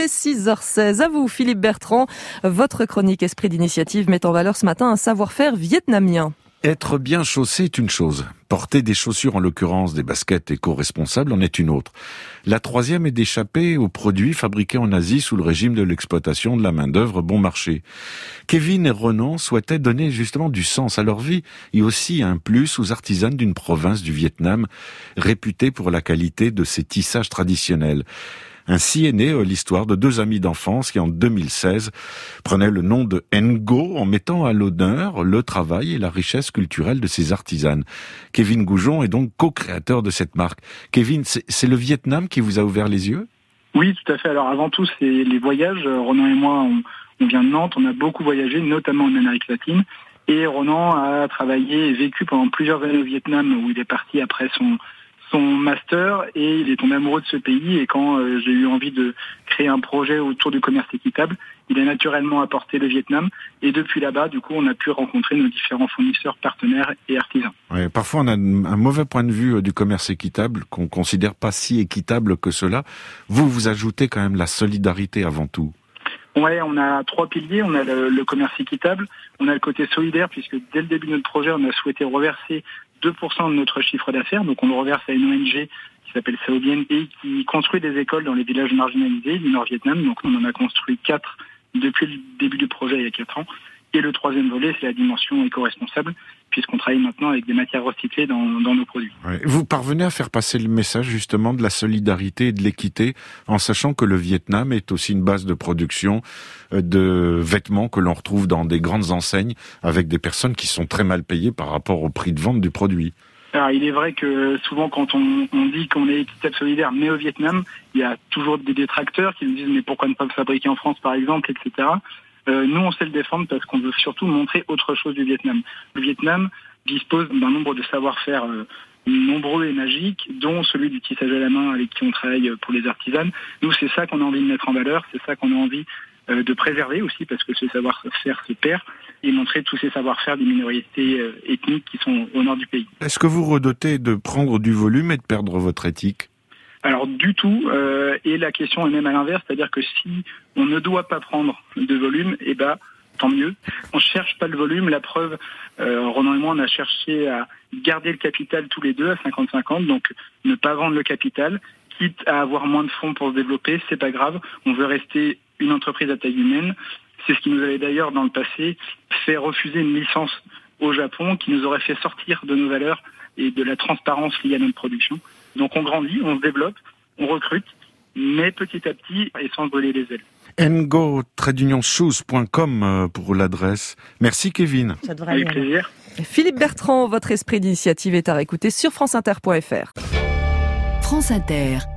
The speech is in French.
est 6h16. À vous, Philippe Bertrand. Votre chronique Esprit d'initiative met en valeur ce matin un savoir-faire vietnamien. Être bien chaussé est une chose. Porter des chaussures, en l'occurrence des baskets éco-responsables, en est une autre. La troisième est d'échapper aux produits fabriqués en Asie sous le régime de l'exploitation de la main-d'œuvre bon marché. Kevin et Ronan souhaitaient donner justement du sens à leur vie et aussi un plus aux artisanes d'une province du Vietnam réputée pour la qualité de ses tissages traditionnels. Ainsi est née l'histoire de deux amis d'enfance qui, en 2016, prenaient le nom de Ngo en mettant à l'honneur le travail et la richesse culturelle de ces artisanes. Kevin Goujon est donc co-créateur de cette marque. Kevin, c'est le Vietnam qui vous a ouvert les yeux ? Oui, tout à fait. Alors avant tout, c'est les voyages. Ronan et moi, on vient de Nantes, on a beaucoup voyagé, notamment en Amérique latine. Et Ronan a travaillé et vécu pendant plusieurs années au Vietnam, où il est parti après son master, et il est tombé amoureux de ce pays. Et quand j'ai eu envie de créer un projet autour du commerce équitable, il a naturellement apporté le Vietnam. Et depuis là-bas, du coup, on a pu rencontrer nos différents fournisseurs, partenaires et artisans. Ouais, parfois, on a un mauvais point de vue du commerce équitable, qu'on considère pas si équitable que cela. Vous ajoutez quand même la solidarité avant tout. Ouais, on a trois piliers. On a le commerce équitable, on a le côté solidaire, puisque dès le début de notre projet, on a souhaité reverser 2% de notre chiffre d'affaires. Donc on le reverse à une ONG qui s'appelle Sao Bien et qui construit des écoles dans les villages marginalisés du Nord-Vietnam. Donc on en a construit 4 depuis le début du projet il y a 4 ans. Et le troisième volet, c'est la dimension éco-responsable, puisqu'on travaille maintenant avec des matières recyclées dans nos produits. Ouais. Vous parvenez à faire passer le message justement de la solidarité et de l'équité, en sachant que le Vietnam est aussi une base de production de vêtements que l'on retrouve dans des grandes enseignes, avec des personnes qui sont très mal payées par rapport au prix de vente du produit. Alors, il est vrai que souvent, quand on dit qu'on est équitable solidaire, mais au Vietnam, il y a toujours des détracteurs qui nous disent « mais pourquoi ne pas le fabriquer en France, par exemple », etc. Nous, on sait le défendre parce qu'on veut surtout montrer autre chose du Vietnam. Le Vietnam dispose d'un nombre de savoir-faire nombreux et magiques, dont celui du tissage à la main avec qui on travaille pour les artisanes. Nous, c'est ça qu'on a envie de mettre en valeur, c'est ça qu'on a envie de préserver aussi, parce que ce savoir-faire se perd, et montrer tous ces savoir-faire des minorités ethniques qui sont au nord du pays. Est-ce que vous redoutez de prendre du volume et de perdre votre éthique ? Alors du tout, et la question est même à l'inverse, c'est-à-dire que si on ne doit pas prendre de volume, tant mieux. On cherche pas le volume, la preuve, Ronan et moi, on a cherché à garder le capital tous les deux à 50-50, donc ne pas vendre le capital, quitte à avoir moins de fonds pour se développer, c'est pas grave, on veut rester une entreprise à taille humaine. C'est ce qui nous avait d'ailleurs dans le passé fait refuser une licence au Japon, qui nous aurait fait sortir de nos valeurs et de la transparence liée à notre production. Donc on grandit, on se développe, on recrute, mais petit à petit et sans brûler les ailes. ngo-shoes.com pour l'adresse. Merci Kevin. Avec plaisir. Philippe Bertrand, votre esprit d'initiative est à réécouter sur franceinter.fr. France Inter.